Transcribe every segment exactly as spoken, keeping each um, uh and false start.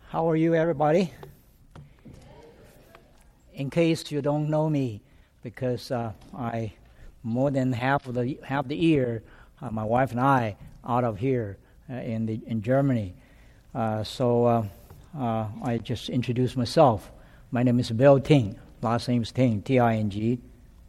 How are you, everybody? In case you don't know me, because uh, I more than half of the half the year, uh, my wife and I out of here uh, in the in Germany. Uh, so uh, uh, I just introduced myself. My name is Bill Ting. Last name is Ting, T I N G.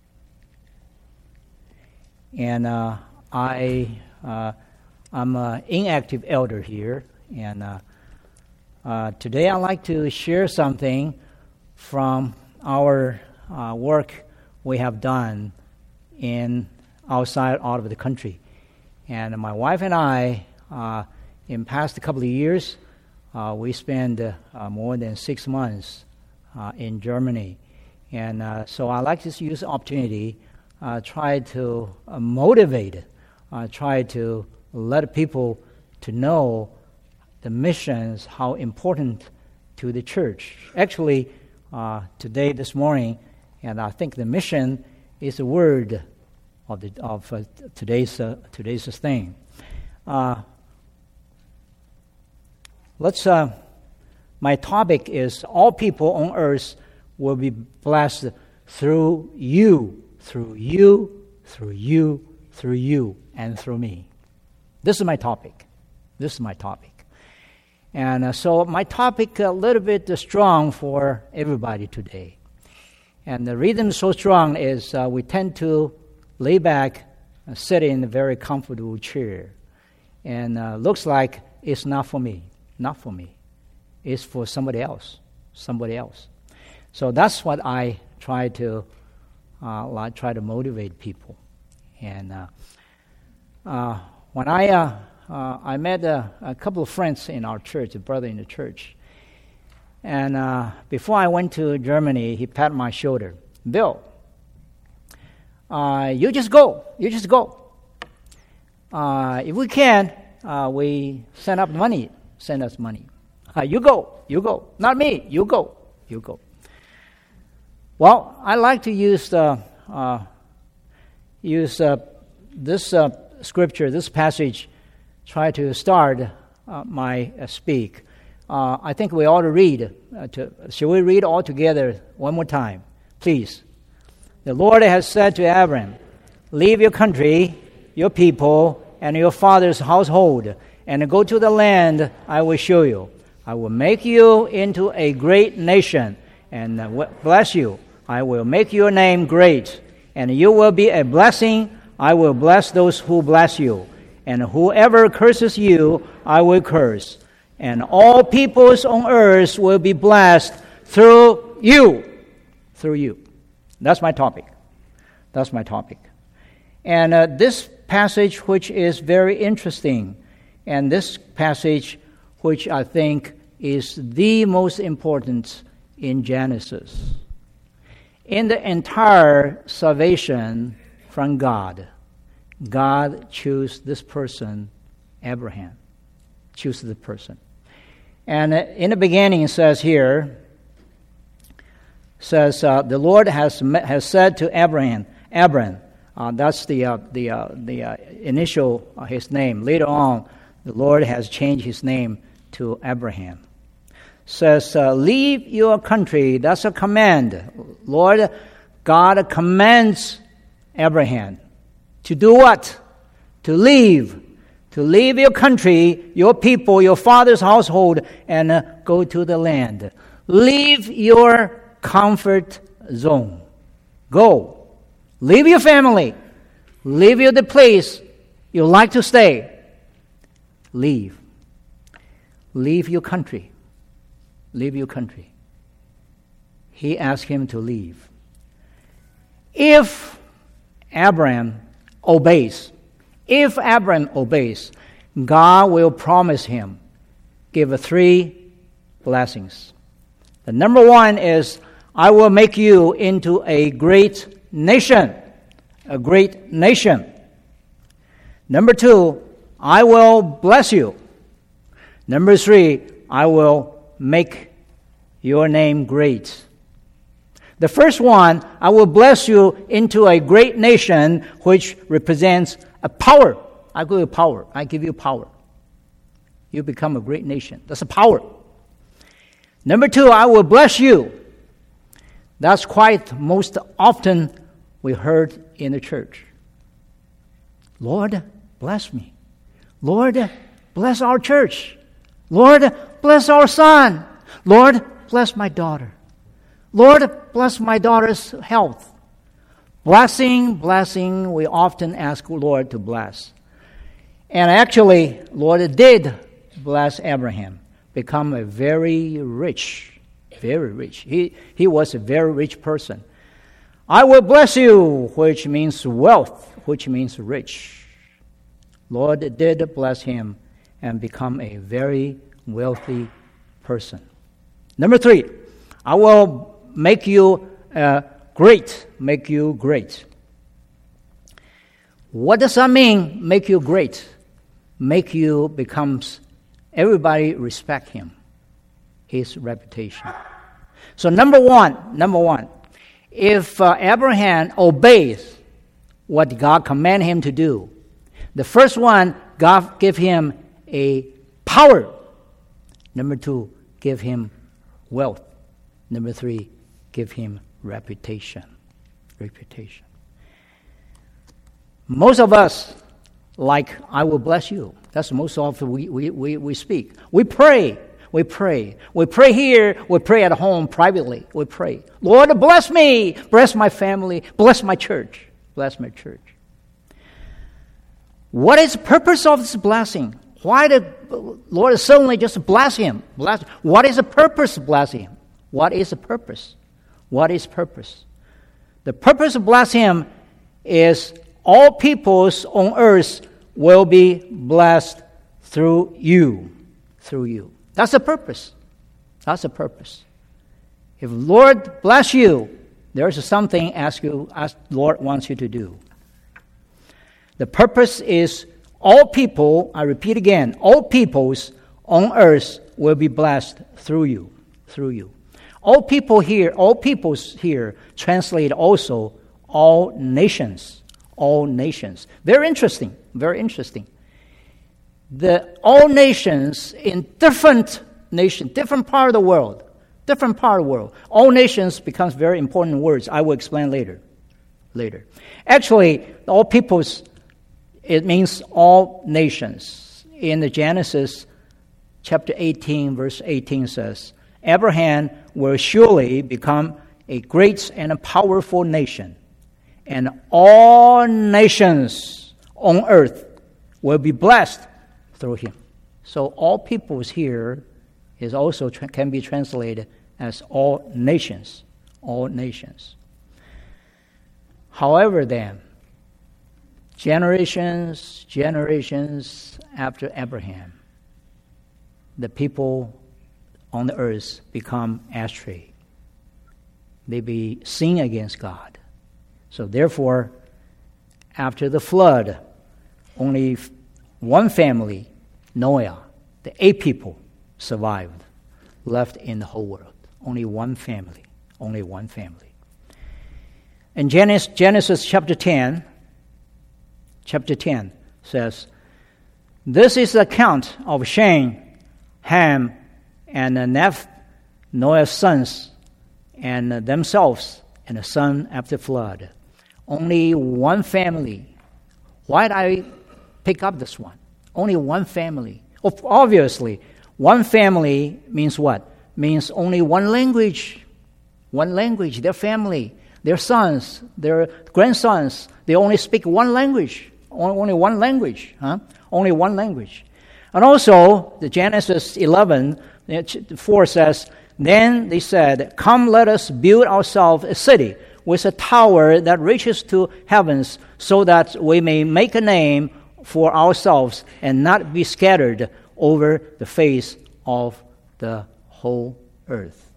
And uh, I uh, I'm an inactive elder here, and. Uh, Uh, today I'd like to share something from our uh, work we have done in outside out of the country. And my wife and I, uh, in past couple of years, uh, we spent uh, more than six months uh, in Germany. And uh, so I'd like to use the opportunity, uh, try to uh, motivate, uh, try to let people to know the missions, how important to the church. Actually, uh, today, this morning, and I think the mission is the word of the of uh, today's uh, today's thing. Uh, let's. Uh, my topic is all people on earth will be blessed through you, through you, through you, through you, and through me. This is my topic. This is my topic. And uh, so my topic a little bit uh, strong for everybody today. And the reason so strong is uh, we tend to lay back, uh, sit in a very comfortable chair. And uh, looks like it's not for me, not for me. It's for somebody else, somebody else. So that's what I try to, uh, I try to motivate people. And uh, uh, when I... Uh, Uh, I met uh, a couple of friends in our church, a brother in the church. And uh, before I went to Germany, he patted my shoulder. Bill, uh, you just go. You just go. Uh, if we can, uh, we send up money. Send us money. Uh, you go. You go. Not me. You go. You go. Well, I like to use the, uh, use uh, this uh, scripture, this passage, try to start uh, my uh, speak. Uh, I think we ought to read. Uh, to, shall we read all together one more time? Please. The Lord has said to Abram, leave your country, your people, and your father's household, and go to the land I will show you. I will make you into a great nation, and uh, bless you. I will make your name great, and you will be a blessing. I will bless those who bless you. And whoever curses you, I will curse. And all peoples on earth will be blessed through you. Through you. That's my topic. That's my topic. And uh, this passage, which is very interesting, and this passage, which I think is the most important in Genesis. In the entire salvation from God, God chose this person, Abraham. Choose the person. And in the beginning it says here, says uh, the Lord has met, has said to Abraham, Abram, uh, that's the uh, the uh, the uh, initial uh, his name. Later on, the Lord has changed his name to Abraham. Says, uh, leave your country. That's a command. Lord God commands Abraham. To do what? To leave. To leave your country, your people, your father's household, and uh, go to the land. Leave your comfort zone. Go. Leave your family. Leave your the place you like to stay. Leave. Leave your country. Leave your country. He asked him to leave. If Abraham obeys. If Abraham obeys, God will promise him, give three blessings. The number one is, I will make you into a great nation. A great nation. Number two, I will bless you. Number three, I will make your name great. The first one, I will bless you into a great nation, which represents a power. I give you power. I give you power. You become a great nation. That's a power. Number two, I will bless you. That's quite most often we heard in the church. Lord, bless me. Lord, bless our church. Lord, bless our son. Lord, bless my daughter. Lord, bless my daughter's health. Blessing, blessing, we often ask Lord to bless. And actually, Lord did bless Abraham, become a very rich, very rich. He, he was a very rich person. I will bless you, which means wealth, which means rich. Lord did bless him and become a very wealthy person. Number three, I will make you uh, great, make you great. What does that mean, make you great? Make you becomes, everybody respect him, his reputation. So number one, number one, if uh, Abraham obeys what God commanded him to do, the first one, God give him a power. Number two, give him wealth. Number three, give him reputation. Reputation. Most of us, like, I will bless you. That's most often we, we, we, we speak. We pray. We pray. We pray here. We pray at home privately. We pray. Lord, bless me. Bless my family. Bless my church. Bless my church. What is the purpose of this blessing? Why did Lord suddenly just bless him? Bless. What is the purpose of blessing him? What is the purpose? What is purpose? The purpose of blessing him is all peoples on earth will be blessed through you. Through you. That's the purpose. That's the purpose. If Lord bless you, there's something ask you, ask Lord wants you to do. The purpose is all people, I repeat again, all peoples on earth will be blessed through you. Through you. All people here, all peoples here translate also all nations. All nations. Very interesting. Very interesting. The all nations in different nations, different part of the world, different part of the world. All nations becomes very important words. I will explain later. Later. Actually, all peoples, it means all nations. In the Genesis chapter eighteen, verse eighteen says, Abraham will surely become a great and a powerful nation, and all nations on earth will be blessed through him. So all peoples here is also tra- can be translated as all nations, all nations. However, then, generations, generations after Abraham, the people on the earth become astray. They be sin against God. So therefore, after the flood, only one family, Noah, the eight people survived, left in the whole world. Only one family, only one family. In Genesis, Genesis chapter ten, chapter ten says, this is the account of Shem, Ham, and Neph, Noah's sons, and themselves, and the son after flood. Only one family. Why did I pick up this one? Only one family. Obviously, one family means what? Means only one language. One language, their family, their sons, their grandsons, they only speak one language. Only one language. Huh? Only one language. And also, the Genesis eleven, four says, then they said, come, let us build ourselves a city with a tower that reaches to heavens, so that we may make a name for ourselves and not be scattered over the face of the whole earth.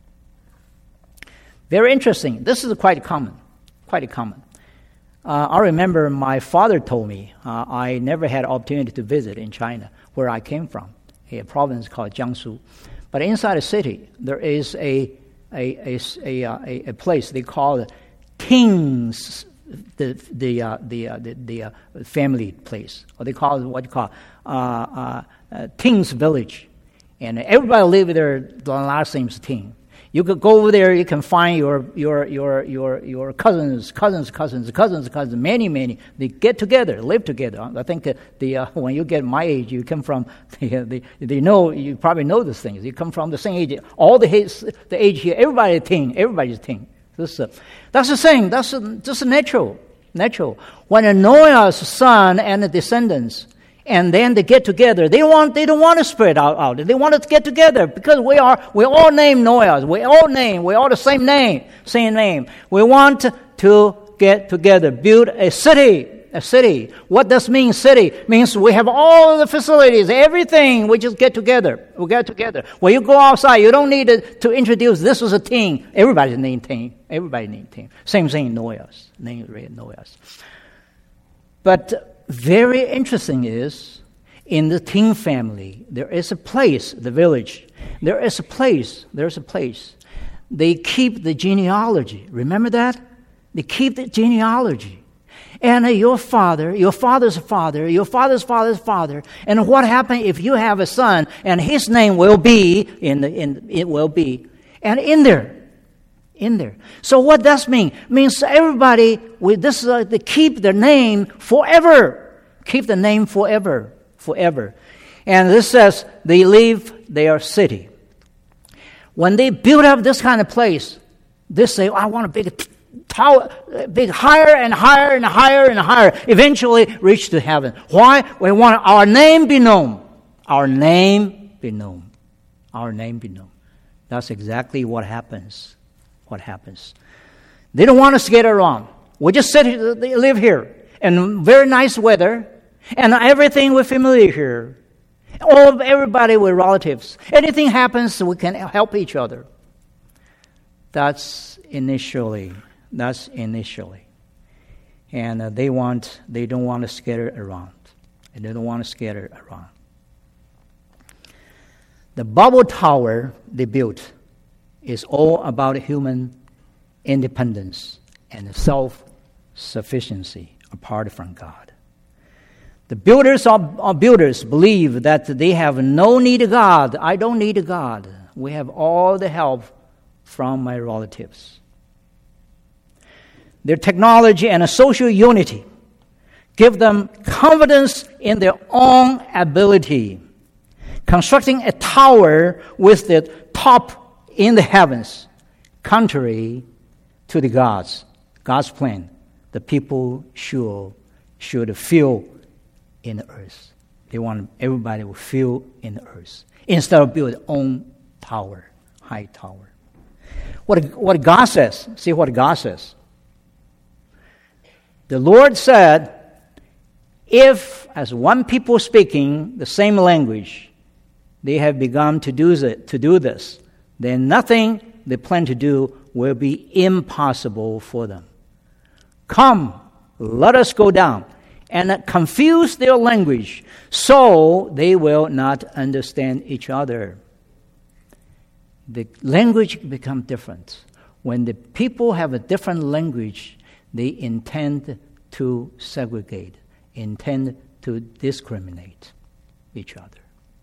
Very interesting. This is quite common, quite common. Uh, I remember my father told me, uh, I never had opportunity to visit in China, where I came from, a province called Jiangsu. But inside the city, there is a a a a, a place they call it King's, the the uh, the uh, the, the uh, family place, or they call it what you call uh, uh, uh, King's Village, And everybody live there, the last same team. You could go over there, you can find your your your your your cousins, cousins, cousins, cousins, cousins, many, many. They get together, live together. I think uh, the uh, when you get my age, you come from the, uh, the they know you probably know these things. You come from the same age. All the age, the age here, everybody a teen, everybody's a teen. This, uh, that's the thing. That's uh, just natural, natural. When Noah's son and the descendants. And then they get together. They want. They don't want to spread out. out. They want to get together because we are. We all name Noah. We all name. We all the same name. Same name. We want to get together. Build a city. A city. What does mean city? Means we have all the facilities, everything. We just get together. We get together. When you go outside, you don't need to, to introduce. This was a team. Everybody's named team. Everybody named team. Same thing. Noah's name. Noah's. But. Very interesting is, in the Ting family, there is a place, the village, there is a place, there's a place. They keep the genealogy. Remember that? They keep the genealogy. And uh, your father, your father's father, your father's father's father, and what happened if you have a son, and his name will be, in the, in it will be, and in there, in there. So what does mean? It means everybody, with this, uh, they keep their name forever. Keep the name forever, forever. And this says they leave their city. When they build up this kind of place, they say, I want a big tower, big higher and higher and higher and higher, eventually reach to heaven. Why? We want our name be known. Our name be known. Our name be known. That's exactly what happens. What happens. They don't want to skate around. We just sit here, they live here in very nice weather, and everything we're familiar here. All of everybody with relatives. Anything happens, we can help each other. That's initially. That's initially. And uh, they want. They don't want to scatter around. They don't want to scatter around. The Babel Tower they built is all about human independence and self-sufficiency apart from God. The builders of, of builders believe that they have no need of God. I don't need a God. We have all the help from my relatives. Their technology and a social unity give them confidence in their own ability. Constructing a tower with the top in the heavens, contrary to the gods, God's plan, the people should, should feel in the earth. They want everybody to feel in the earth instead of build their own tower, high tower. What, what God says, see what God says. The Lord said, if as one people speaking the same language, they have begun to do, it, to do this, then nothing they plan to do will be impossible for them. Come, let us go down and confuse their language so they will not understand each other. The language becomes different. When the people have a different language, they intend to segregate, intend to discriminate each other.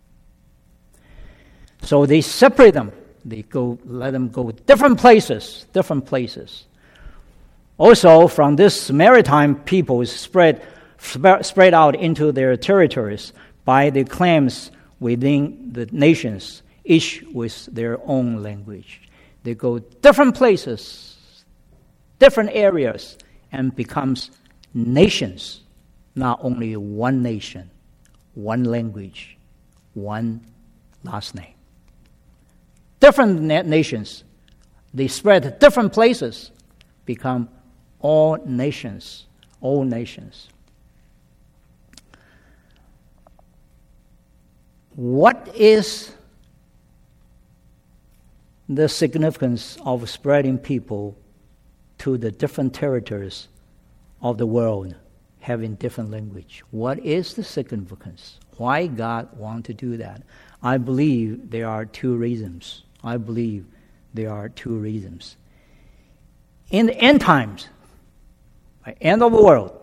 So they separate them. They go, let them go different places, different places. Also, from this maritime people spread spread out into their territories by the clans within the nations, each with their own language. They go different places, different areas, and becomes nations, not only one nation, one language, one last name. Different na- nations, they spread to different places, become all nations, all nations. What is the significance of spreading people to the different territories of the world, having different language? What is the significance? Why God want to do that? I believe there are two reasons. I believe there are two reasons. In the end times, by end of the world,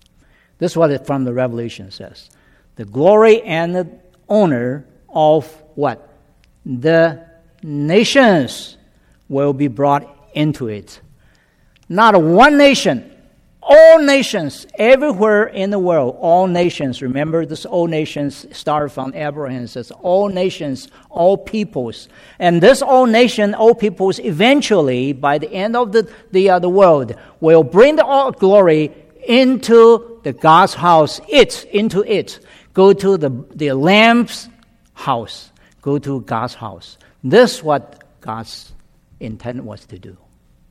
this is what it from the Revelation says. The glory and the honor of what? The nations will be brought into it. Not one nation, all nations, everywhere in the world, all nations. Remember, this all nations started from Abraham. It says all nations, all peoples. And this all nation, all peoples, eventually, by the end of the, the, uh, the world, will bring the all glory into the God's house, it, into it. Go to the, the Lamb's house. Go to God's house. This is what God's intent was to do.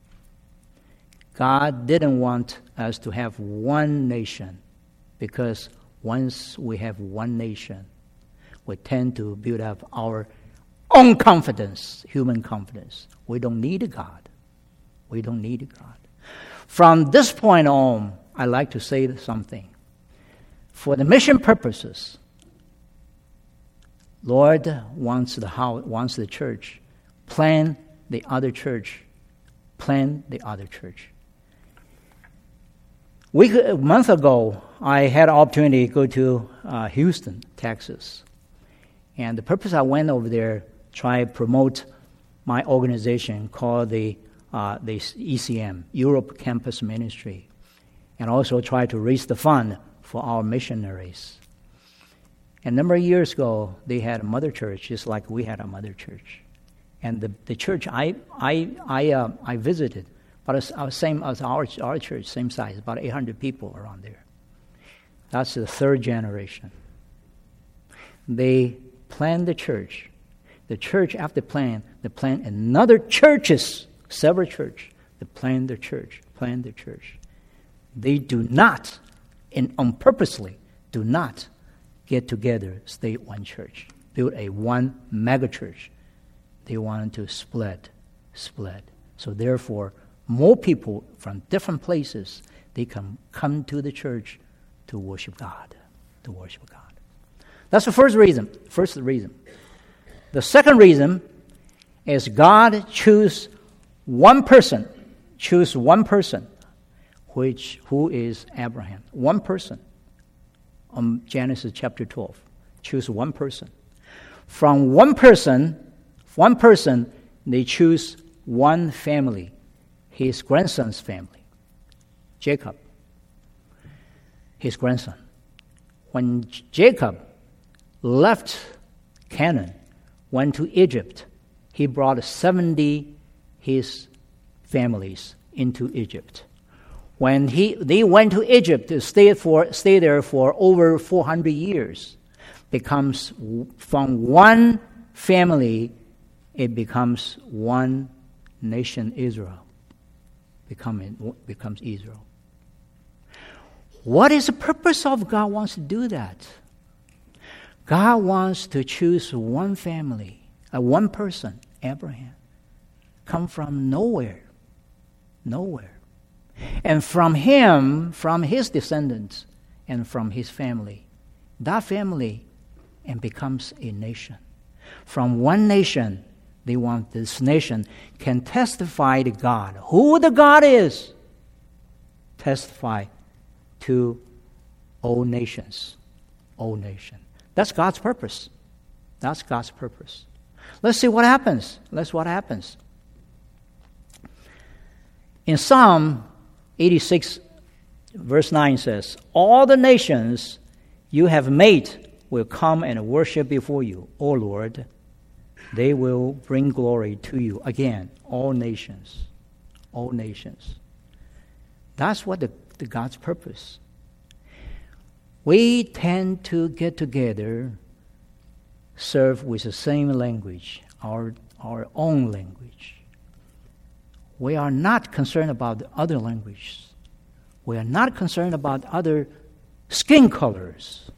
God didn't want us to have one nation, because once we have one nation, we tend to build up our own confidence, human confidence. We don't need God. We don't need God. From this point on, I like to say something. For the mission purposes, Lord wants the house, wants the church, plan the other church, plan the other church. Week, a month ago, I had an opportunity to go to uh, Houston, Texas. And the purpose I went over there, try to promote my organization called the, uh, the E C M, Europe Campus Ministry, and also try to raise the fund for our missionaries. And a number of years ago, they had a mother church, just like we had a mother church. And the, the church I I I, uh, I visited, but it's uh, same as our our church, same size, about eight hundred people around there. That's the third generation. They planned the church. The church, after plan, they planned another churches, several church. They planned the church, planned the church. They do not, and on purposely, do not get together, stay one church, build a one mega church. They wanted to split, split. So therefore, more people from different places, they can come to the church to worship God, to worship God. That's the first reason, first reason. The second reason is God choose one person, choose one person, which who is Abraham. One person. On Genesis chapter twelve, choose one person. From one person, one person, they choose one family, his grandson's family, Jacob, his grandson. When Jacob left Canaan, went to Egypt, he brought seventy his families into Egypt. When he they went to Egypt to stay for stay there for over four hundred years, becomes from one family, it becomes one nation, Israel. Becoming becomes Israel. What is the purpose of God wants to do that? God wants to choose one family, uh, one person, Abraham, come from nowhere, nowhere. And from him, from his descendants, and from his family, that family, and becomes a nation. From one nation, they want this nation can testify to God. Who the God is, testify to all nations, all nations. That's God's purpose. That's God's purpose. Let's see what happens. Let's see what happens. In Psalm eighty-six, verse nine says, all the nations you have made will come and worship before you, O Lord. They will bring glory to you. Again, all nations. All nations. That's what the, the God's purpose. We tend to get together, serve with the same language, our, our own language. We are not concerned about other languages. We are not concerned about other skin colors.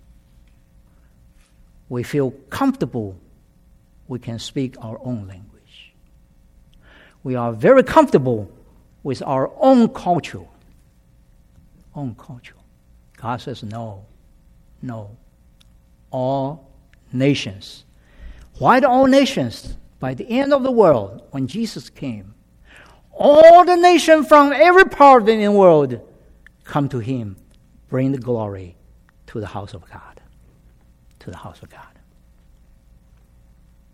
We feel comfortable we can speak our own language. We are very comfortable with our own culture. Own culture. God says no, no. All nations. Why the all nations? By the end of the world, when Jesus came, all the nations from every part of the world come to him, bring the glory to the house of God. To the house of God.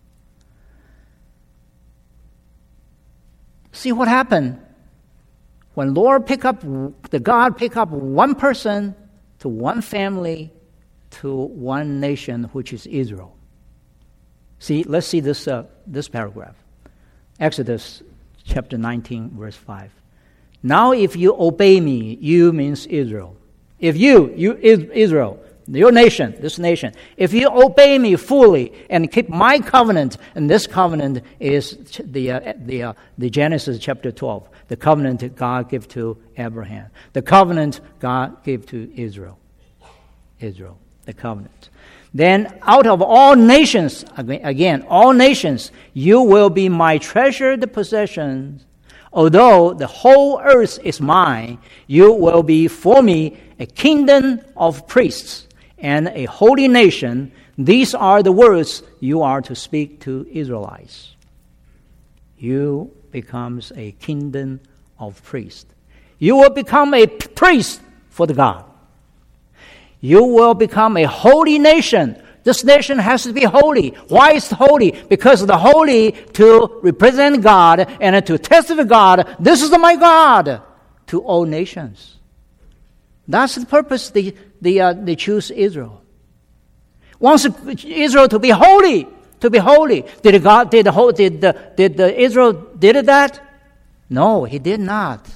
See what happened when Lord pick up, the God pick up one person to one family to one nation, which is Israel. See, let's see this uh, this paragraph. Exodus chapter nineteen, verse five. Now if you obey me, you means Israel. If you, you Israel, your nation, this nation, if you obey me fully and keep my covenant, and this covenant is the uh, the uh, the Genesis chapter twelve, the covenant God gave to Abraham, the covenant God gave to Israel, Israel, the covenant. Then out of all nations, again, all nations, you will be my treasured possessions. Although the whole earth is mine, you will be for me a kingdom of priests and a holy nation. These are the words you are to speak to Israelites. You becomes a kingdom of priests. You will become a priest for the God. You will become a holy nation. This nation has to be holy. Why is it holy? Because the holy to represent God and to testify God, this is my God, to all nations. That's the purpose they, they, uh, they choose Israel. Wants Israel to be holy, to be holy. Did God, did, the, did, the, did the Israel did that? No, he did not.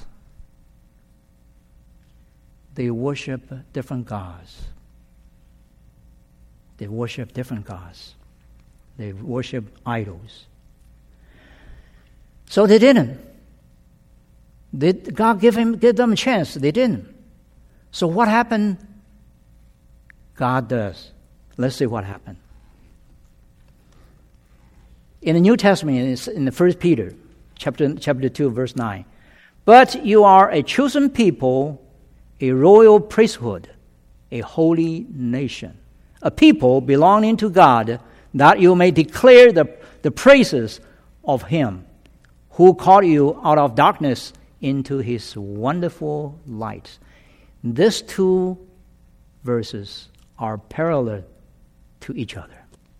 They worship different gods. They worship different gods. They worship idols. So they didn't. Did God give him give them a chance? They didn't. So what happened? God does. Let's see what happened. In the New Testament, it's in the First Peter, chapter chapter two, verse nine. But you are a chosen people, a royal priesthood, a holy nation, a people belonging to God, that you may declare the, the praises of Him who called you out of darkness into His wonderful light. These two verses are parallel to each other.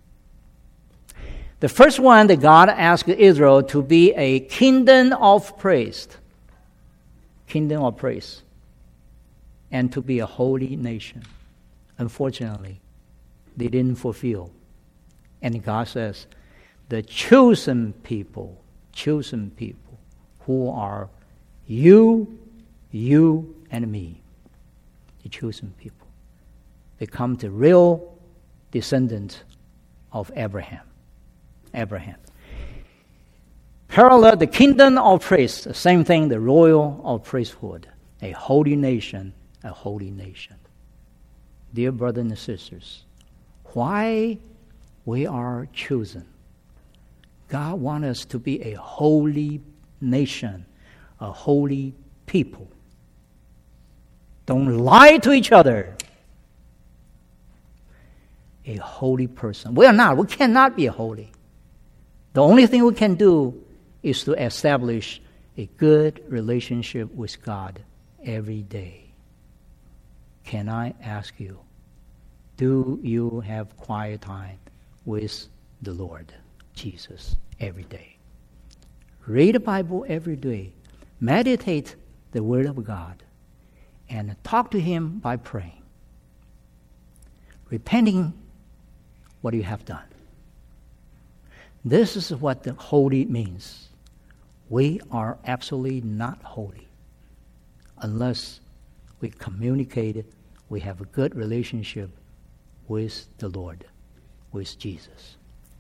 The first one, that God asked Israel to be a kingdom of praise, kingdom of praise, and to be a holy nation. Unfortunately, they didn't fulfill. And God says, the chosen people, chosen people, who are you, you, and me, the chosen people, become the real descendants of Abraham. Abraham. Parallel, the kingdom of praise, the same thing, the royal of priesthood, a holy nation, a holy nation. Dear brothers and sisters, why we are chosen? God wants us to be a holy nation, a holy people. Don't lie to each other. A holy person. We are not. We cannot be holy. The only thing we can do is to establish a good relationship with God every day. Can I ask you, do you have quiet time with the Lord Jesus every day? Read the Bible every day. Meditate the Word of God. And talk to Him by praying. Repenting what you have done. This is what the holy means. We are absolutely not holy unless we communicate, we have a good relationship with the Lord, with Jesus.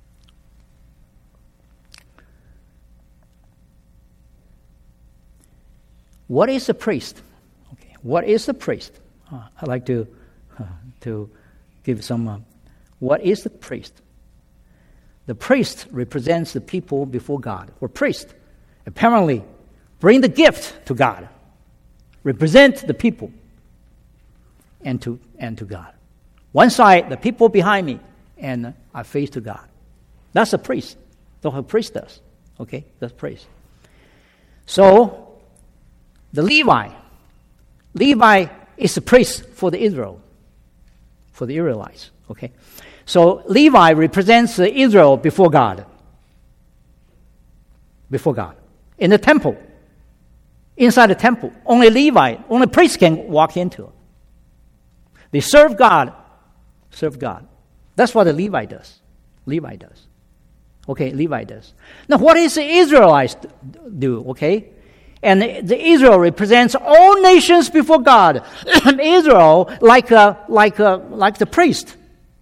What is a priest? Okay, what is a priest? Uh, I'd like to uh, to give some. Uh, what is the priest? The priest represents the people before God. Or priest, apparently, bring the gift to God, represent the people, and to and to God. One side, the people behind me, and I face to God. That's a priest. That's what a priest does. Okay, that's priest. So, the Levi, Levi is a priest for the Israel, for the Israelites. Okay, so Levi represents Israel before God. Before God, in the temple, inside the temple. Only Levi, only priests can walk into it. They serve God, serve God. That's what the Levi does. Levi does. Okay, Levi does. Now, what does the Israelites do? Okay, and the, the Israel represents all nations before God. Israel, like a, like a, like the priest,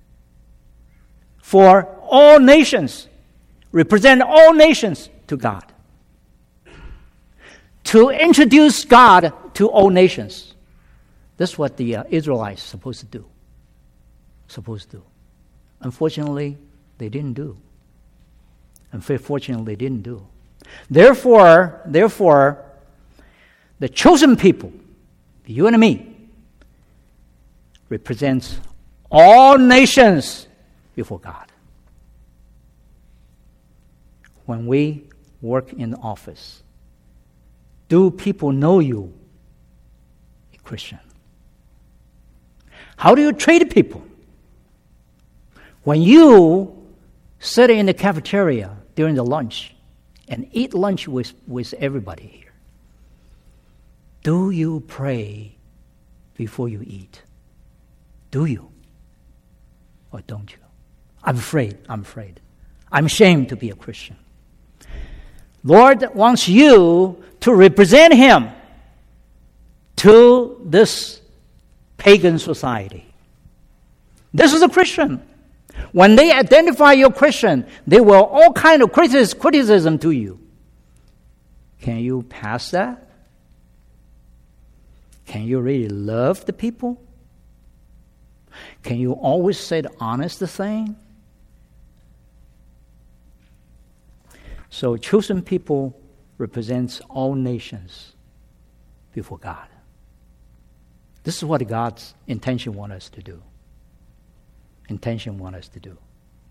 for all nations, represent all nations to God. To introduce God to all nations. That's what the uh, Israelites are supposed to do. Supposed to do. Unfortunately, they didn't do. Unfortunately, they didn't do. Therefore, therefore, the chosen people, you and me, represents all nations before God. When we work in the office, do people know you a Christian? How do you treat people? When you sit in the cafeteria during the lunch and eat lunch with, with everybody here, do you pray before you eat? Do you? Or don't you? I'm afraid, I'm afraid. I'm ashamed to be a Christian. Lord wants you to represent Him to this pagan society. This is a Christian. When they identify you Christian, they will all kind of criticism to you. Can you pass that? Can you really love the people? Can you always say the honest thing? So chosen people represents all nations before God. This is what God's intention wants us to do. Intention wants us to do.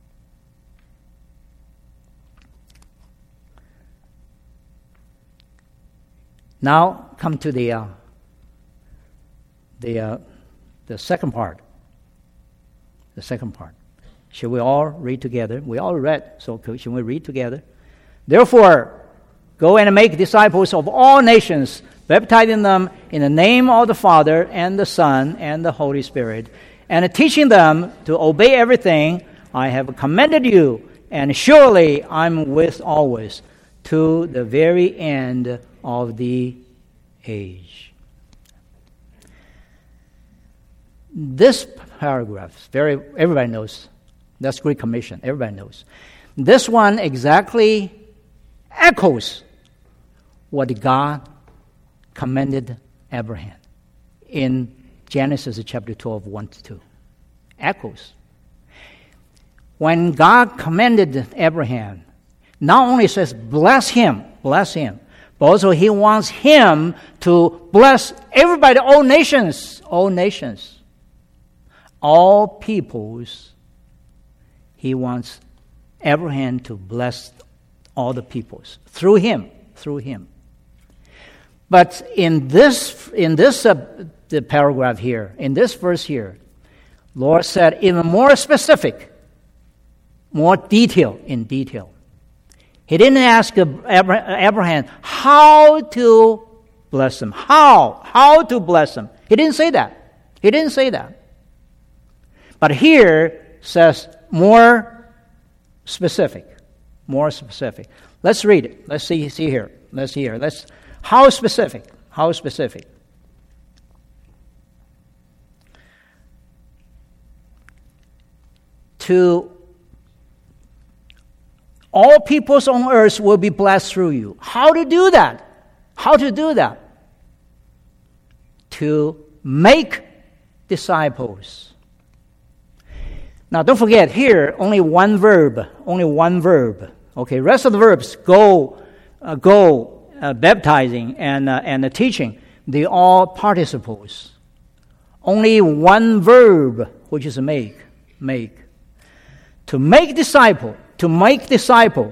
Now come to the uh, the uh, the second part. The second part. Should we all read together? We all read, so should we read together? Therefore, go and make disciples of all nations, baptizing them in the name of the Father and the Son and the Holy Spirit, and teaching them to obey everything I have commanded you, and surely I'm with always to the very end of the age. This paragraph, very everybody knows, that's Great Commission, everybody knows. This one exactly echoes what God commanded Abraham in Genesis chapter twelve, one to two. Echoes. When God commanded Abraham, not only says bless him, bless him, but also He wants him to bless everybody, all nations, all nations, all peoples. He wants Abraham to bless all the peoples through him, through him. But in this, in this uh, the paragraph here, in this verse here, Lord said even more specific, more detail in detail. He didn't ask Abraham how to bless them. How? How to bless them. He didn't say that. He didn't say that. But here says more specific. More specific. Let's read it. Let's see, see here. Let's see here. Let's how specific? How specific? To all peoples on earth will be blessed through you. How to do that? How to do that? To make disciples. Now, don't forget, here, only one verb. Only one verb. Okay, rest of the verbs, go, uh, go, uh, baptizing, and, uh, and uh, teaching, they all participles. Only one verb, which is make, make. To make disciple, to make disciple,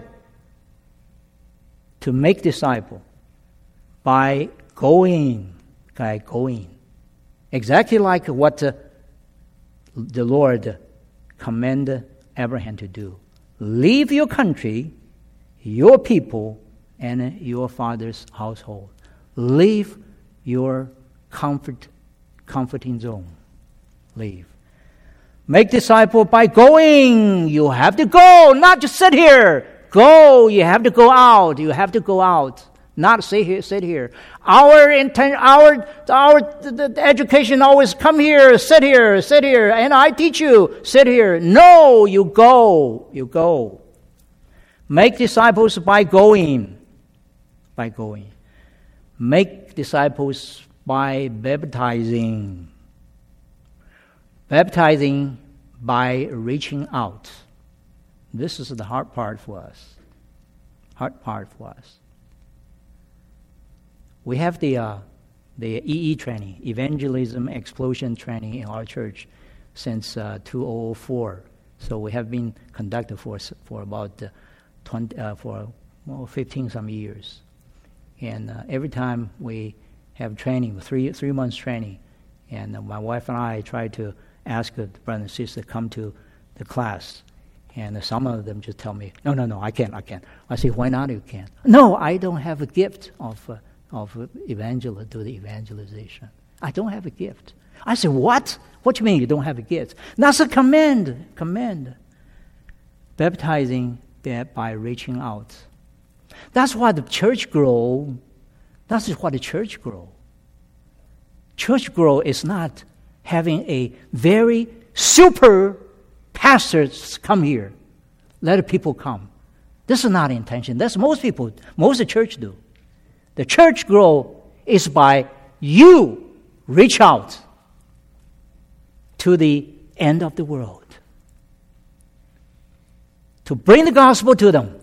to make disciple by going, by going. Exactly like what uh, the Lord commanded Abraham to do. Leave your country, your people, and your father's household. Leave your comfort, comforting zone. Leave. Make disciples by going. You have to go, not just sit here. Go. You have to go out. You have to go out. Not sit here. Sit here. Our intent, our our the, the education always come here, sit here, sit here, and I teach you. Sit here. No, you go. You go. Make disciples by going. By going. Make disciples by baptizing. Baptizing by reaching out. This is the hard part for us. Hard part for us. We have the uh, the E E training, Evangelism Explosion training in our church since uh, two thousand four. So we have been conducted for for about uh, twenty uh, for well, fifteen some years, and uh, every time we have training, three three months training, and uh, my wife and I try to ask the brother and sister to come to the class, and uh, some of them just tell me, no, no, no, I can't, I can't. I say, why not? You can't. No, I don't have a gift of uh, of evangel do the evangelization. I don't have a gift. I say, what? What do you mean you don't have a gift? That's a command. Command. Baptizing by reaching out. That's why the church grow. That's why the church grow. Church grow is not having a very super pastors come here. Let people come. This is not intention. That's most people, most of the church do. The church grow is by you reach out to the end of the world. To bring the gospel to them.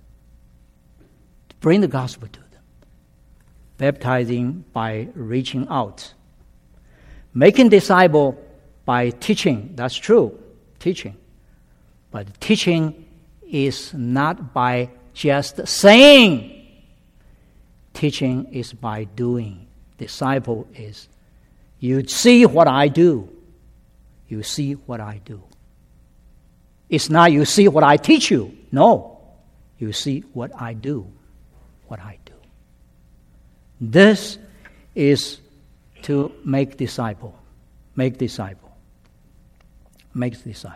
To bring the gospel to them. Baptizing by reaching out. Making disciple by teaching. That's true. Teaching. But teaching is not by just saying. Teaching is by doing. Disciple is, you see what I do. You see what I do. It's not you see what I teach you. No. You see what I do. What I do. This is to make disciple. Make disciple. Make disciple.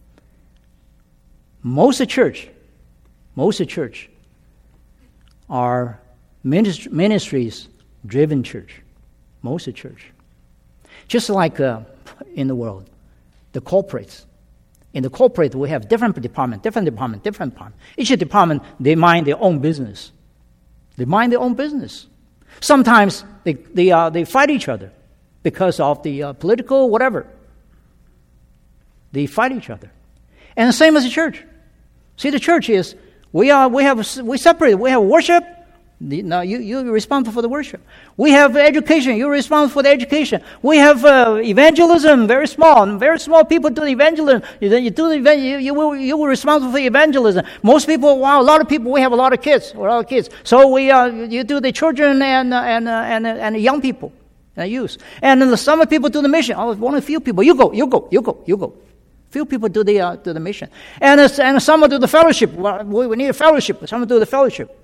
Most of the church, most of the church are ministries driven church. Most of the church. Just like uh, in the world, the corporates. In the corporate, we have different department, different department, different department. Each department, they mind their own business. They mind their own business. Sometimes they they uh, they fight each other because of the uh, political whatever. They fight each other, and the same as the church. See, the church is we are we have we separate. We have worship. The, now you you're responsible for the worship. We have education. You're responsible for the education. We have uh, evangelism. Very small, very small people do the evangelism. You, you do the event. You you will you were responsible for evangelism. Most people, wow, a lot of people. We have a lot of kids. A lot of kids. So we uh, you do the children and uh, and uh, and uh, and young people, and youth. And then some people do the mission. Oh, only a few people. You go. You go. You go. You go. Few people do the uh, do the mission, and uh, and some do the fellowship. Well, we, we need a fellowship. Some do the fellowship.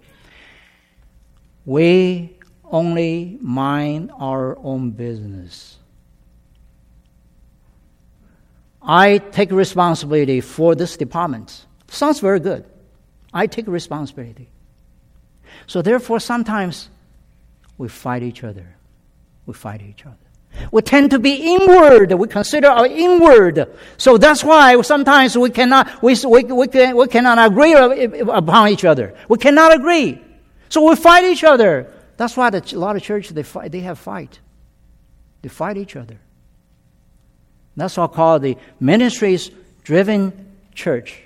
We only mind our own business. I take responsibility for this department. Sounds very good. I take responsibility. So therefore, sometimes we fight each other. We fight each other. We tend to be inward. We consider our inward. So that's why sometimes we cannot we we we, can, we cannot agree upon each other. We cannot agree. So we fight each other. That's why the, a lot of churches they fight. They have fight. They fight each other. That's what I call the ministries-driven church.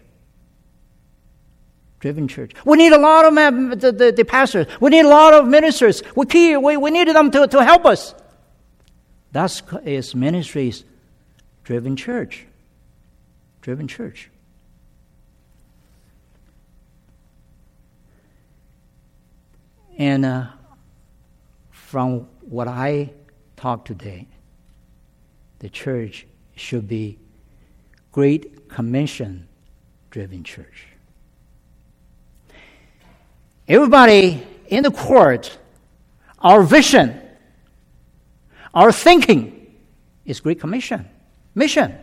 Driven church. We need a lot of the, the, the pastors. We need a lot of ministers. We key, we we need them to, to help us. That is ministries-driven church. Driven church. And uh, from what I talked today, the church should be Great Commission-driven church. everybody in the court, our vision, our thinking is Great Commission, mission.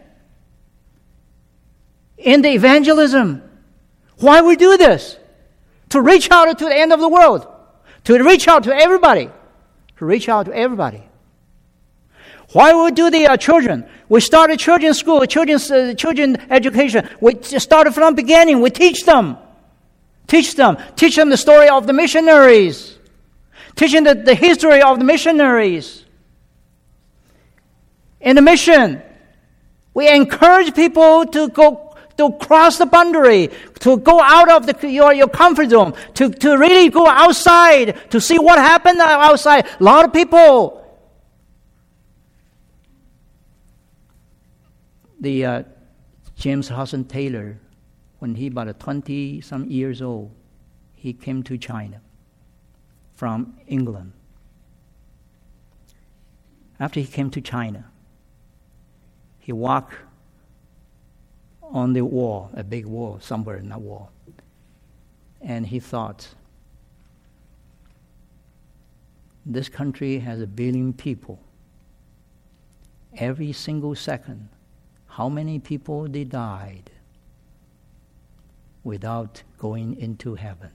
In the evangelism, why we do this? To reach out to the end of the world, to reach out to everybody, to reach out to everybody. Why we do the uh, children? We started children's school, children's uh, children education. We started from the beginning. We teach them, teach them, teach them the story of the missionaries, teaching the, the history of the missionaries. In the mission, we encourage people to go to cross the boundary, to go out of the, your, your comfort zone, to, to really go outside, to see what happened outside. A lot of people. The uh, James Hudson Taylor, when he about twenty-some years old, he came to China from England. After he came to China, he walked on the wall, a big wall, somewhere in that wall. And he thought, this country has a billion people. Every single second, how many people they died without going into heaven?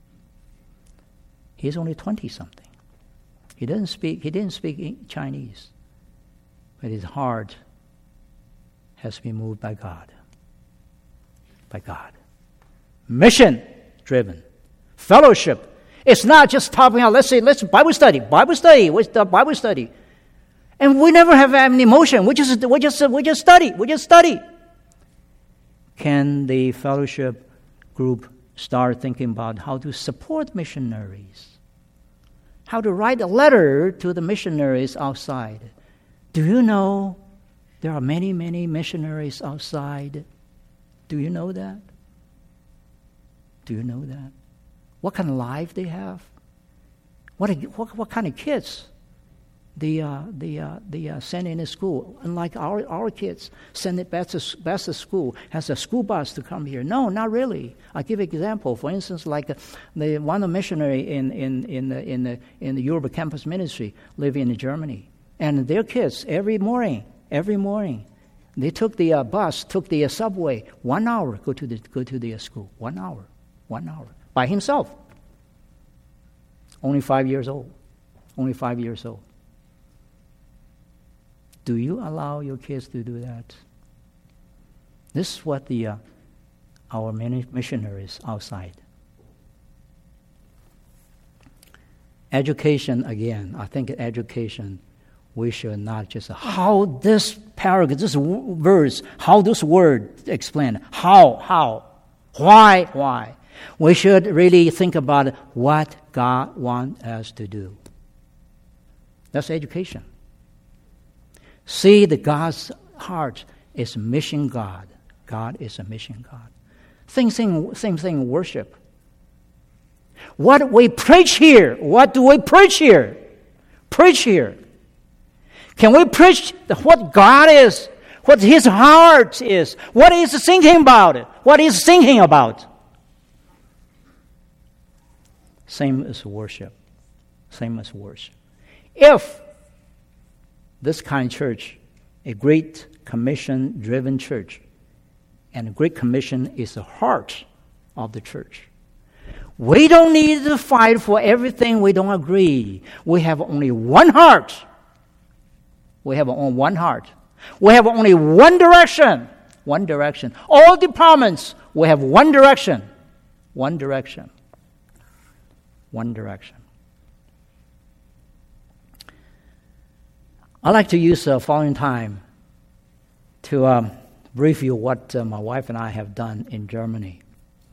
He's only twenty-something. He doesn't speak, he didn't speak Chinese, but his heart has been moved by God. By God. Mission driven. Fellowship. It's not just talking about, let's say, let's Bible study, Bible study, what's the Bible study? And we never have any emotion. We just, we just, we just study, we just study. Can the fellowship group start thinking about how to support missionaries? How to write a letter to the missionaries outside? Do you know there are many, many missionaries outside? Do you know that? Do you know that? What kind of life they have? What what, what kind of kids they uh, they uh, they uh, send in to school? Unlike our our kids, send it back to back to school, has a school bus to come here. No, not really. I'll give you an example. For instance, like uh, the one missionary in in in the in the in the Europe Campus Ministry living in Germany, and their kids every morning, every morning. They took the uh, bus, took the uh, subway, one hour go to the go to the uh, school. One hour, one hour by himself. Only five years old. Only five years old. Do you allow your kids to do that? This is what the uh, our missionaries outside. Education again. I think education. We should not just, how this paragraph, this verse, how this word explained, how, how, why, why. We should really think about what God wants us to do. That's education. See that God's heart is mission God. God is a mission God. Same thing, same thing in worship. What we preach here, what do we preach here? Preach here. Can we preach what God is, what His heart is, what He's thinking about it, what He's thinking about? Same as worship. Same as worship. If this kind of church, a Great Commission-driven church, and a Great Commission is the heart of the church, we don't need to fight for everything we don't agree. We have only one heart. We have only one heart. We have only one direction. One direction. All departments, we have one direction. One direction. One direction. I'd like to use the following time to um, brief you what uh, my wife and I have done in Germany.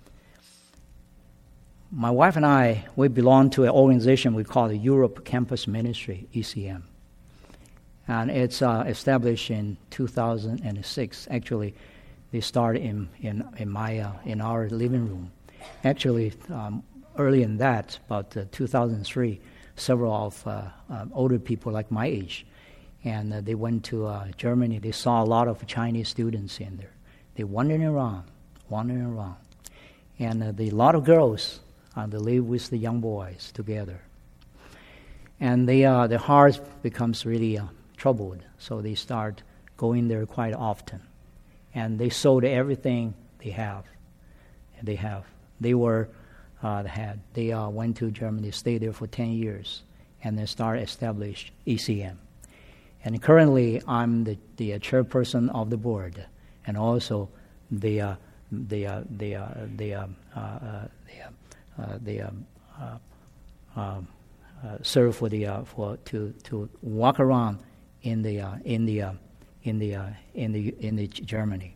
My wife and I, we belong to an organization we call the Europe Campus Ministry, E C M. And it's uh, established in two thousand six. Actually, they started in in in my uh, in our living room. Actually, um, earlier than that, about uh, two thousand three, several of uh, uh, older people like my age, and uh, they went to uh, Germany. They saw a lot of Chinese students in there. They wandering around, wandering around, and uh, the lot of girls uh, they live with the young boys together. And they, uh, their hearts becomes really uh, troubled, so they start going there quite often. And they sold everything they have. They have. They were, uh, they had. They uh, went to Germany, stayed there for ten years, and then started establish E C M. And currently, I'm the, the uh, chairperson of the board, and also the uh, the uh, the uh, the uh, uh, the uh, the um, uh, uh, uh, serve for the uh, for to to walk around in the uh, in the uh, in the uh, in the in the Germany.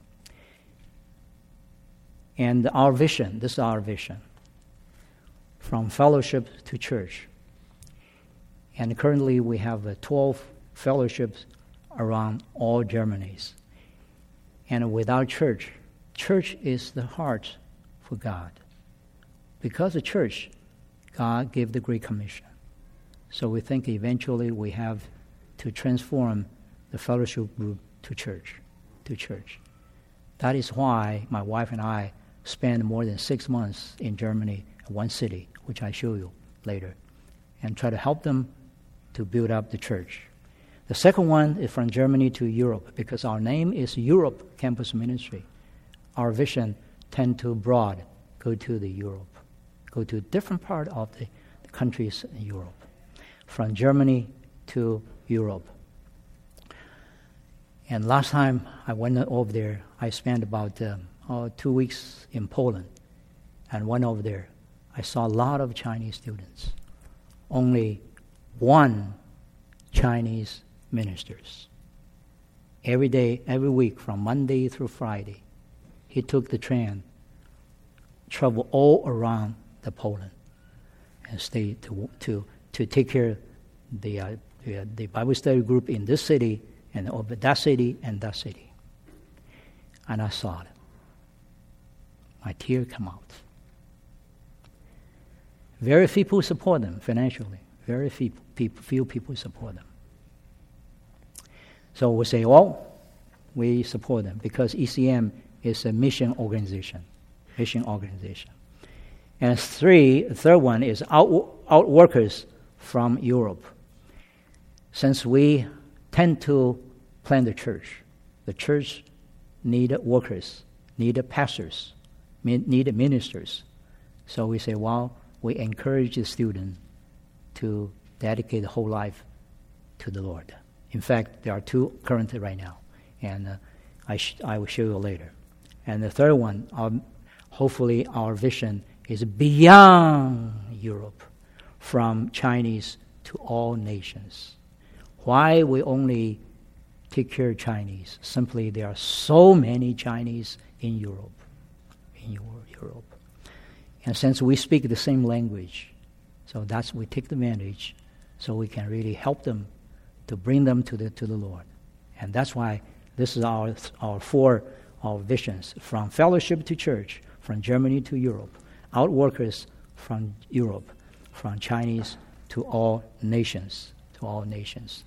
And our vision, this is our vision, from fellowship to church. And currently we have uh, twelve fellowships around all Germanies. And without church, church is the heart for God. Because of church, God gave the Great Commission. So we think eventually we have to transform the fellowship group to church, to church. That is why my wife and I spent more than six months in Germany, one city, which I show you later, and try to help them to build up the church. The second one is from Germany to Europe, because our name is Europe Campus Ministry. Our vision tend to broad, go to the Europe, go to a different part of the, the countries in Europe, from Germany to Europe. And last time I went over there, I spent about um, oh, two weeks in Poland, and went over there. I saw a lot of Chinese students. Only one Chinese ministers. Every day, every week, from Monday through Friday, he took the train, traveled all around the Poland, and stayed to to to take care of the uh, the, the Bible study group in this city and over that city and that city. And I saw it. My tear come out. Very few people support them financially. Very few people, few people support them. So we say, well, we support them because E C M is a mission organization, mission organization. And three, the third one is out, out workers from Europe. Since we tend to plant the church, the church need workers, need pastors, need ministers. So we say, well, we encourage the student to dedicate the whole life to the Lord. In fact, there are two currently right now, and uh, I, sh- I will show you later. And the third one, our, hopefully our vision is beyond Europe, from Chinese to all nations. Why we only take care of Chinese? Simply, there are so many Chinese in Europe, in Europe. And since we speak the same language, so that's we take advantage, so we can really help them to bring them to the to the Lord. And that's why this is our our four our visions, from fellowship to church, from Germany to Europe, out workers from Europe, from Chinese to all nations, to all nations.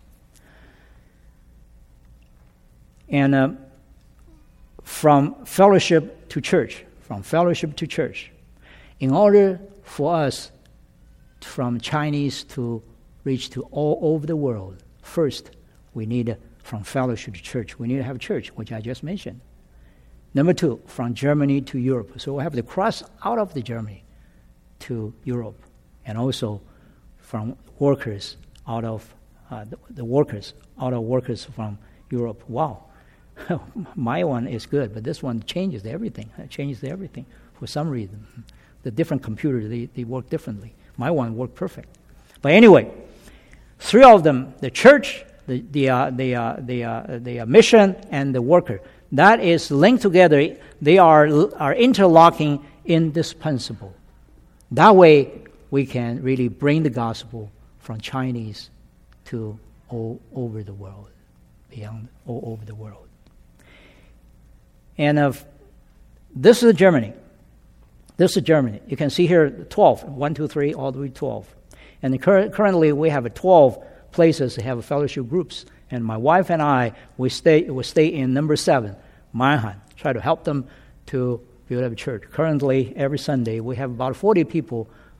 And uh, from fellowship to church, from fellowship to church, in order for us from Chinese to reach to all over the world, first we need, from fellowship to church, we need to have church, which I just mentioned. Number two, from Germany to Europe. So we have to cross out of the Germany to Europe, and also from workers out of uh, the, the workers out of workers from Europe. Wow, my one is good, but this one changes everything. It changes everything for some reason. The different computers, they, they work differently. My one worked perfect. But anyway, three of them: the church, the the uh, the uh, the uh, the uh, mission, and the worker. That is linked together. They are are interlocking in this principle. That way, we can really bring the gospel from Chinese to all over the world, beyond all over the world. And uh, this is Germany. This is Germany. You can see here twelve, one, two, three, all the way to twelve. And cur- currently, we have twelve places that have fellowship groups. And my wife and I, we stay we stay in number seven, Mannheim. Try to help them to build up a church. Currently, every Sunday, we have about forty people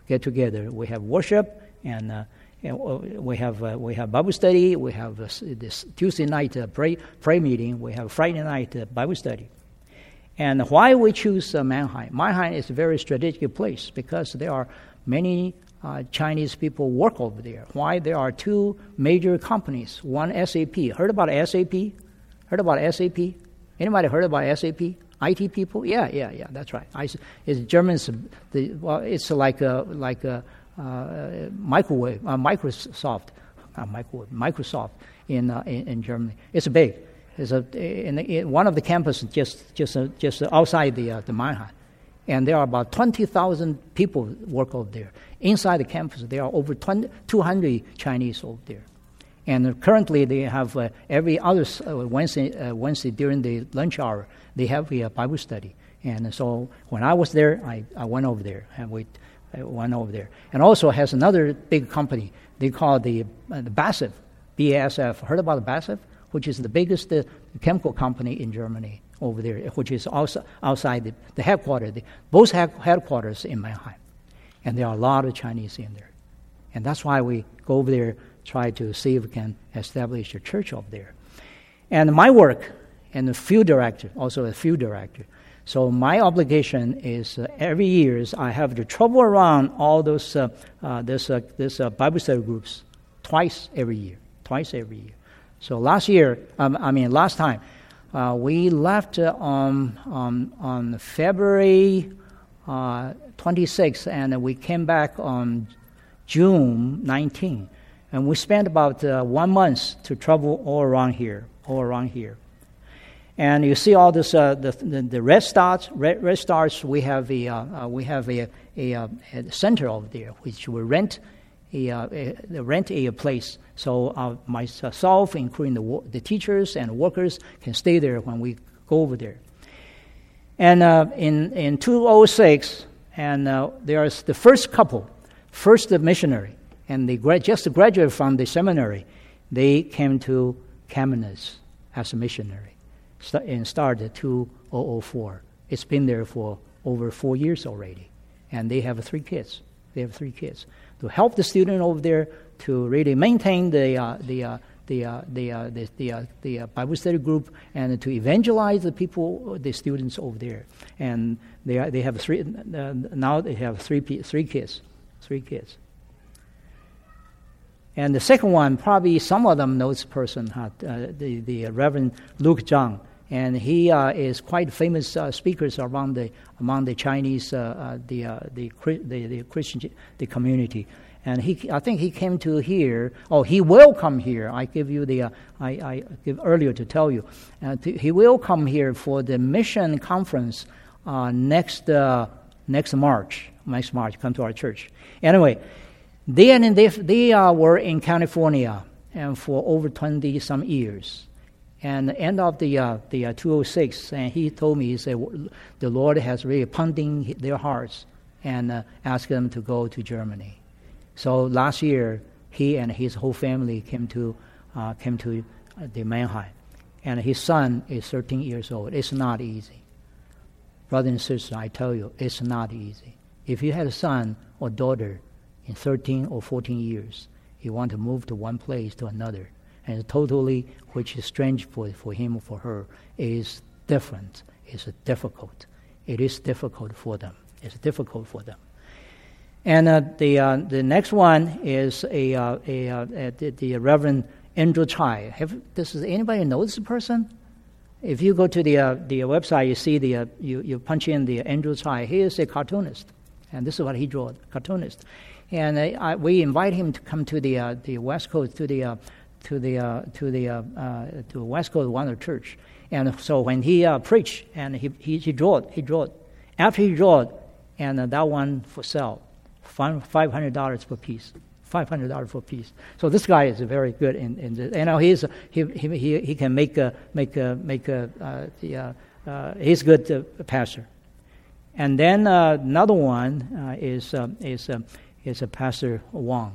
get together. We have worship, and, uh, and we have uh, we have Bible study. We have uh, this Tuesday night uh, pray pray meeting. We have Friday night uh, Bible study. And why we choose uh, Manheim? Manheim is a very strategic place because there are many uh, Chinese people work over there. Why? There are two major companies. One, S A P. Heard about S A P? Heard about S A P? Anybody heard about S A P? I T people? Yeah, yeah, yeah. That's right. I, it's Germans. The, well, it's like a like a uh, microwave, uh, Microsoft, not microwave, Microsoft in, uh, in in Germany. It's big. It's a in, in one of the campuses just just uh, just outside the uh, the Manheim, and there are about twenty thousand people work over there. Inside the campus, there are over two hundred Chinese over there. And currently, they have uh, every other uh, Wednesday, uh, Wednesday during the lunch hour, they have a Bible study. And so when I was there, I, I went over there, and we uh, went over there. And also has another big company. They call the uh, the B A S F, B A S F. Heard about the B A S F? Which is the biggest uh, chemical company in Germany over there, which is also outside the, the headquarters. The, both have headquarters in Manheim. And there are a lot of Chinese in there. And that's why we go over there, try to see if we can establish a church over there. And my work, and the field director, also a field director. So my obligation is uh, every year I have to travel around all those uh, uh, this uh, this uh, Bible study groups twice every year, twice every year. So last year, um, I mean last time, uh, we left uh, on on on February uh, twenty-sixth, and we came back on June nineteenth. And we spent about uh, one month to travel all around here, all around here. And you see all this, uh, the, the the red stars. Red, red stars. We have a uh, uh, we have a a, a a center over there, which we rent a, uh, a rent a place. So uh, myself, including the the teachers and workers, can stay there when we go over there. And uh, in in two thousand six, and uh, there's the first couple, first missionary. And they grad- just graduated from the seminary. They came to Kamenetz as a missionary st- and started two thousand four. It's been there for over four years already. And they have three kids. They have three kids. To help the student over there to really maintain the uh, the uh, the uh, the uh, the the, uh, the uh, Bible study group and to evangelize the people, the students over there. And they are, they have three uh, now. They have three three kids, three kids. And the second one, probably some of them know this person, uh, the, the Reverend Luke Zhang. And he uh, is quite famous uh, speakers around the among the Chinese, uh, uh, the, uh, the the the Christian the community. And he, I think he came to here. Oh, he will come here. I give you the, uh, I, I give earlier to tell you. Uh, to, he will come here for the mission conference uh, next uh, next March. Next March, come to our church. Anyway. They and they they uh, were in California and for over twenty some years, and the end of the uh, the uh, two thousand six, and he told me, he said the Lord has really pounding their hearts and uh, asked them to go to Germany. So last year he and his whole family came to uh, came to uh, the Manheim, and his son is thirteen years old. It's not easy, brothers and sisters. I tell you, it's not easy. If you had a son or daughter in thirteen or fourteen years, you want to move to one place to another, and totally, which is strange for, for him or for her, is different. It's difficult. It is difficult for them. It's difficult for them. And uh, the uh, the next one is a uh, a, uh, a the, the Reverend Andrew Chai. Have this is anybody know this person? If you go to the uh, the website, you see the uh, you you punch in the Andrew Chai. He is a cartoonist, and this is what he drew. Cartoonist. And uh, I, we invite him to come to the uh, the West Coast to the uh, to the uh, to the uh, uh, to West Coast Wonder Church. And so when he uh, preached, and he he he drew it, he drew it. After he drew it, and uh, that one for sale, five hundred dollars per piece, five hundred dollars per piece. So this guy is very good in in the, you know he's he he he, he can make a make a make a uh, the uh, uh, he's a good uh, pastor. And then uh, another one uh, is uh, is. Uh, is a Pastor Wang,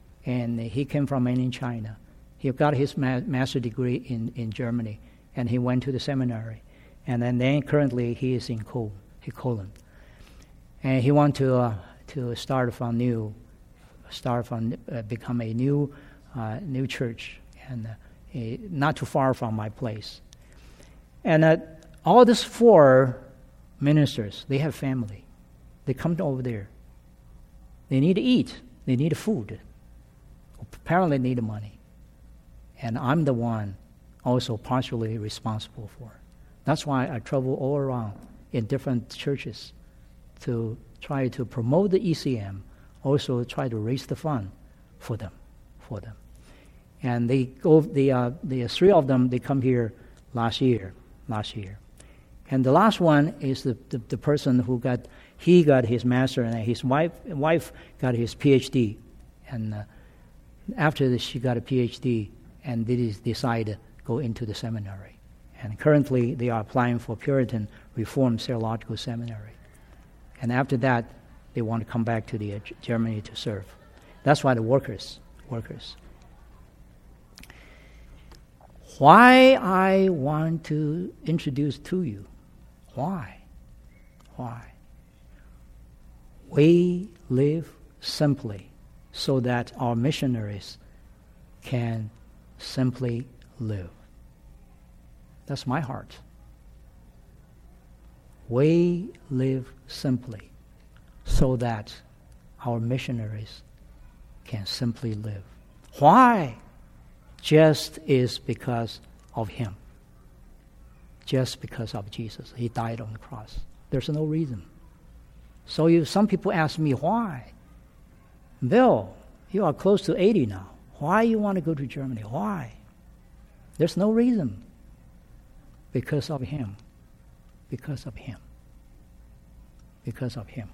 and he came from mainland China. He got his ma- master's degree in, in Germany, and he went to the seminary. And then, then currently he is in Cologne, Cologne. And he wants to uh, to start from new, start from uh, become a new, uh, new church, and uh, a, not too far from my place. And uh, all these four ministers, they have family. They come over there. They need to eat. They need food. Apparently need money. And I'm the one also partially responsible for it. That's why I travel all around in different churches to try to promote the E C M, also try to raise the fund for them, for them. And they go, the uh, the three of them, they come here last year, last year. And the last one is the, the, the person who got, he got his master, and his wife wife got his PhD. And uh, after this, she got a PhD, and they decided to go into the seminary. And currently, they are applying for Puritan Reformed Theological Seminary. And after that, they want to come back to the uh, Germany to serve. That's why the workers, workers. Why I want to introduce to you? Why? Why? We live simply so that our missionaries can simply live. That's my heart. We live simply so that our missionaries can simply live. Why? Just is because of Him. Just because of Jesus. He died on the cross. There's no reason. So you, some people ask me, why? Bill, you are close to eighty now. Why you want to go to Germany? Why? There's no reason. Because of Him. Because of Him. Because of Him.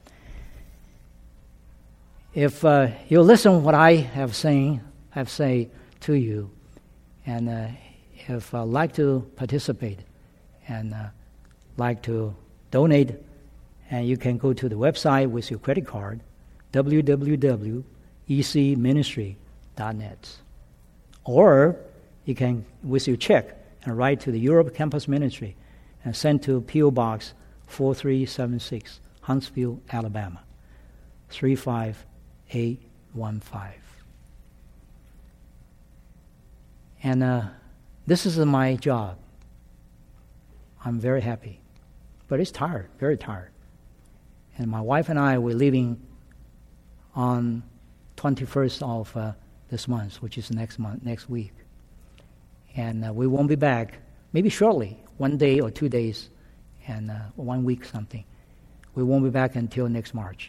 If uh, you listen what I have saying, have say to you, and uh, if uh, like to participate and uh, like to donate, and you can go to the website with your credit card, w w w dot e c ministry dot net, or you can with your check and write to the Europe Campus Ministry and send to P O Box four three seven six, Huntsville, Alabama, three five eight one five. And uh, this is my job. I'm very happy, but it's tired, very tired. And my wife and I, we're leaving on twenty-first of uh, this month, which is next month, next week. And uh, we won't be back, maybe shortly, one day or two days, and uh, one week something. We won't be back until next March.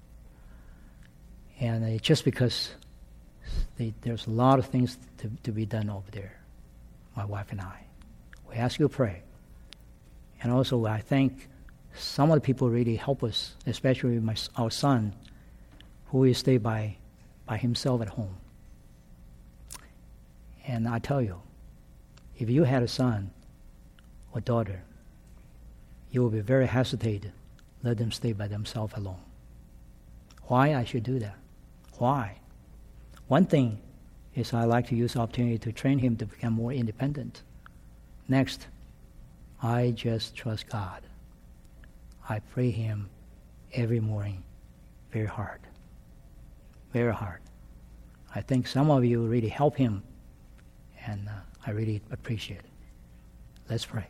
And uh, just because they, there's a lot of things to, to be done over there, my wife and I. We ask you to pray. And also I thank some of the people really help us, especially my, our son, who will stay by, by himself at home. And I tell you, if you had a son or daughter, you will be very hesitant, let them stay by themselves alone. Why I should do that? Why? One thing is I like to use the opportunity to train him to become more independent. Next, I just trust God. I pray Him every morning very hard. Very hard. I think some of you really help him, and uh, I really appreciate it. Let's pray.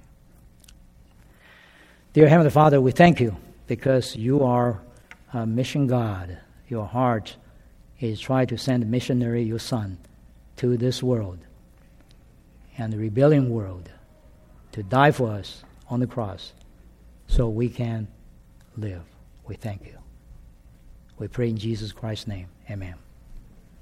Dear Heavenly Father, we thank you because you are a mission God. Your heart is trying to send a missionary, your son, to this world and the rebellion world to die for us on the cross so we can live. We thank you. We pray in Jesus Christ's name. Amen.